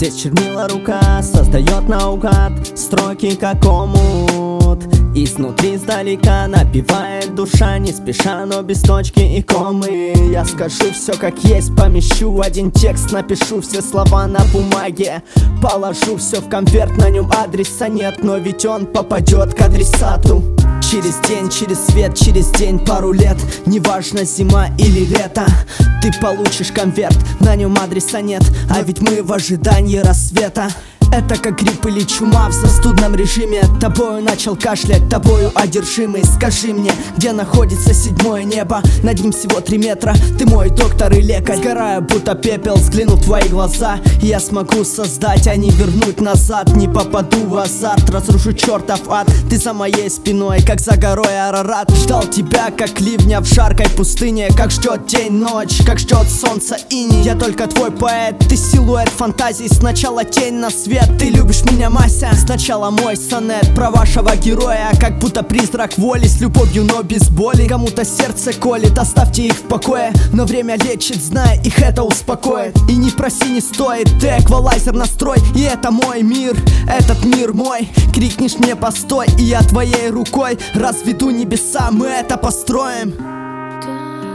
Здесь чернила рука создает наугад строки как омут. Изнутри издалека напевает душа, не спеша, но без точки и комы. Я скажу все как есть, помещу один текст, напишу все слова на бумаге, положу все в конверт, на нем адреса нет, но ведь он попадет к адресату. Через день, через свет, через день, пару лет, неважно зима или лето, ты получишь конверт, на нем адреса нет, а ведь мы в ожидании рассвета. Это как грипп или чума в застудном режиме. Тобою начал кашлять, тобою одержимый. Скажи мне, где находится седьмое небо? Над ним всего 3 метра, ты мой доктор и лекарь. Сгораю, будто пепел, взгляну в твои глаза. Я смогу создать, а не вернуть назад. Не попаду в азарт, разрушу чертов ад. Ты за моей спиной, как за горой Арарат. Ждал тебя, как ливня в жаркой пустыне. Как ждет день, ночь, как ждет солнце иней. Я только твой поэт, ты силуэт фантазий. Сначала тень на свет, ты любишь меня, Мася. Сначала мой сонет про вашего героя, как будто призрак воли, с любовью, но без боли. Кому-то сердце колет, оставьте их в покое, но время лечит, зная, их это успокоит. И не проси, не стоит, ты эквалайзер настрой. И это мой мир, этот мир мой. Крикнешь мне постой, и я твоей рукой разведу небеса, мы это построим.